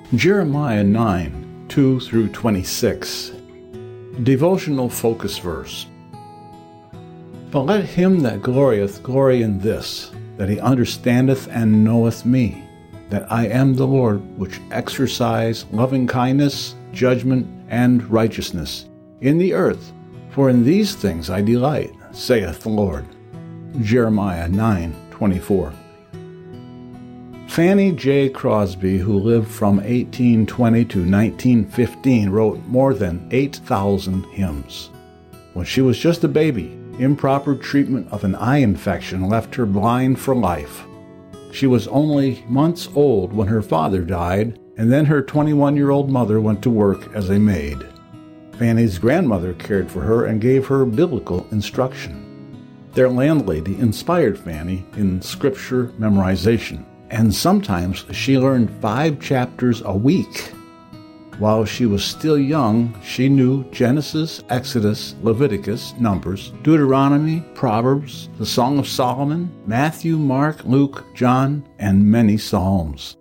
Jeremiah 9, 2 through 26. Devotional focus verse. But let him that glorieth glory in this, that he understandeth and knoweth me, that I am the Lord, which exercise loving kindness, judgment, and righteousness in the earth. For in these things I delight, saith the Lord. Jeremiah 9:24. Fanny J. Crosby, who lived from 1820 to 1915, wrote more than 8,000 hymns. When she was just a baby, improper treatment of an eye infection left her blind for life. She was only months old when her father died, and then her 21-year-old mother went to work as a maid. Fanny's grandmother cared for her and gave her biblical instruction. Their landlady inspired Fanny in scripture memorization, and sometimes she learned 5 chapters a week. While she was still young, she knew Genesis, Exodus, Leviticus, Numbers, Deuteronomy, Proverbs, the Song of Solomon, Matthew, Mark, Luke, John, and many Psalms.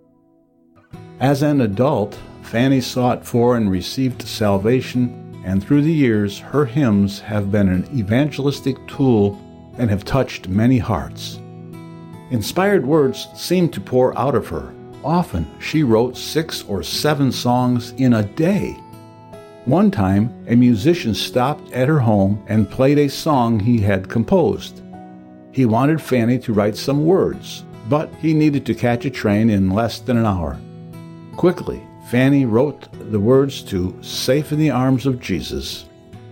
As an adult, Fanny sought for and received salvation, and through the years, her hymns have been an evangelistic tool and have touched many hearts. Inspired words seemed to pour out of her. Often, she wrote 6 or 7 songs in a day. One time, a musician stopped at her home and played a song he had composed. He wanted Fanny to write some words, but he needed to catch a train in less than an hour. Quickly, Fanny wrote the words to Safe in the Arms of Jesus.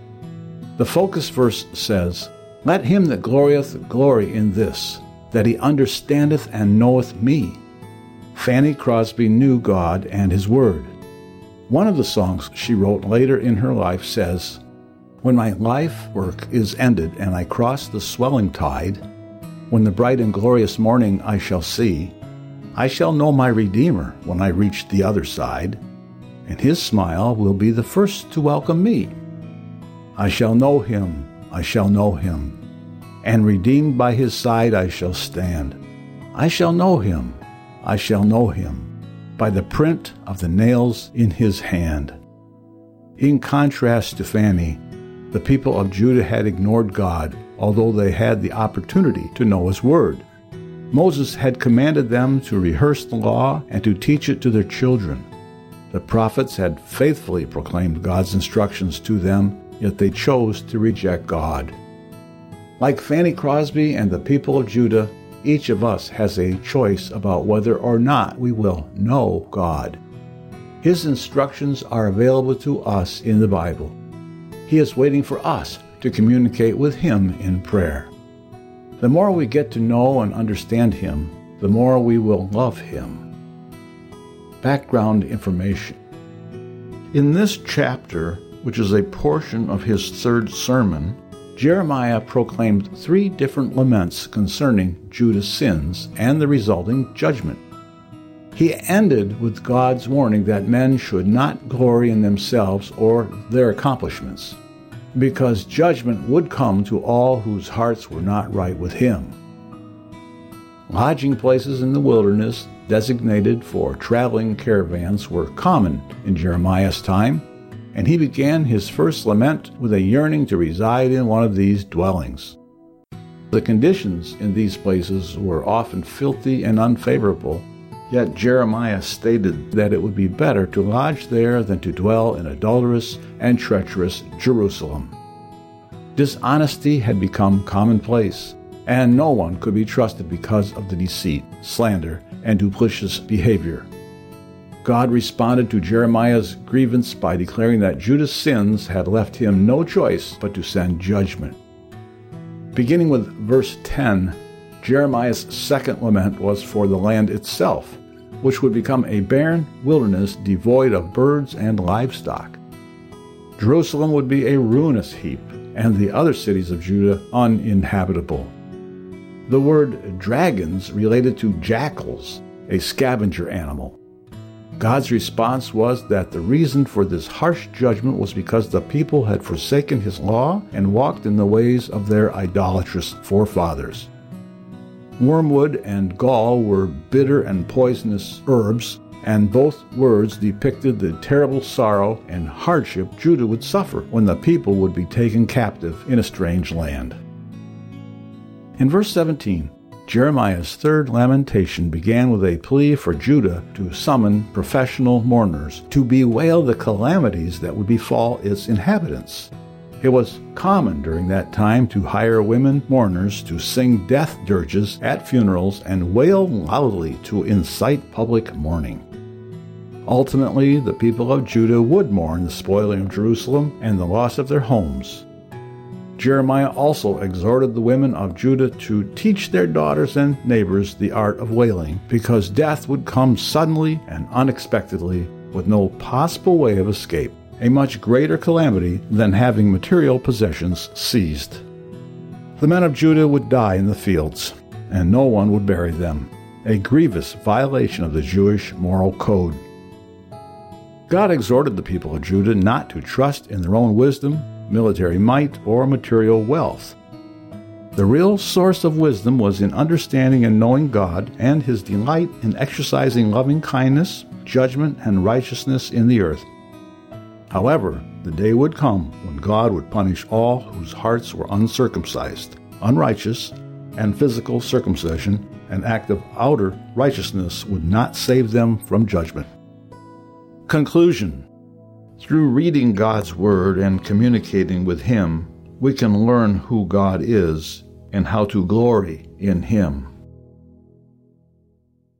The focus verse says, Let him that glorieth glory in this, that he understandeth and knoweth me. Fanny Crosby knew God and His Word. One of the songs she wrote later in her life says, When my life work is ended and I cross the swelling tide, when the bright and glorious morning I shall see, I shall know my Redeemer when I reach the other side, and His smile will be the first to welcome me. I shall know Him, I shall know Him, and redeemed by His side I shall stand. I shall know Him, I shall know Him, by the print of the nails in His hand. In contrast to Fanny, the people of Judah had ignored God, although they had the opportunity to know His Word. Moses had commanded them to rehearse the law and to teach it to their children. The prophets had faithfully proclaimed God's instructions to them, yet they chose to reject God. Like Fanny Crosby and the people of Judah, each of us has a choice about whether or not we will know God. His instructions are available to us in the Bible. He is waiting for us to communicate with Him in prayer. The more we get to know and understand Him, the more we will love Him. Background information. In this chapter, which is a portion of his 3rd sermon, Jeremiah proclaimed 3 different laments concerning Judah's sins and the resulting judgment. He ended with God's warning that men should not glory in themselves or their accomplishments, because judgment would come to all whose hearts were not right with Him. Lodging places in the wilderness designated for traveling caravans were common in Jeremiah's time, and he began his first lament with a yearning to reside in one of these dwellings. The conditions in these places were often filthy and unfavorable, yet Jeremiah stated that it would be better to lodge there than to dwell in adulterous and treacherous Jerusalem. Dishonesty had become commonplace, and no one could be trusted because of the deceit, slander, and duplicitous behavior. God responded to Jeremiah's grievance by declaring that Judah's sins had left him no choice but to send judgment. Beginning with verse 10, Jeremiah's second lament was for the land itself, which would become a barren wilderness devoid of birds and livestock. Jerusalem would be a ruinous heap, and the other cities of Judah uninhabitable. The word dragons related to jackals, a scavenger animal. God's response was that the reason for this harsh judgment was because the people had forsaken His law and walked in the ways of their idolatrous forefathers. Wormwood and gall were bitter and poisonous herbs, and both words depicted the terrible sorrow and hardship Judah would suffer when the people would be taken captive in a strange land. In verse 17, Jeremiah's third lamentation began with a plea for Judah to summon professional mourners to bewail the calamities that would befall its inhabitants. It was common during that time to hire women mourners to sing death dirges at funerals and wail loudly to incite public mourning. Ultimately, the people of Judah would mourn the spoiling of Jerusalem and the loss of their homes. Jeremiah also exhorted the women of Judah to teach their daughters and neighbors the art of wailing, because death would come suddenly and unexpectedly with no possible way of escape, a much greater calamity than having material possessions seized. The men of Judah would die in the fields, and no one would bury them, a grievous violation of the Jewish moral code. God exhorted the people of Judah not to trust in their own wisdom, military might, or material wealth. The real source of wisdom was in understanding and knowing God and His delight in exercising loving kindness, judgment, and righteousness in the earth. However, the day would come when God would punish all whose hearts were uncircumcised, unrighteous, and physical circumcision, an act of outer righteousness would not save them from judgment. Conclusion. Through reading God's Word and communicating with Him, we can learn who God is and how to glory in Him.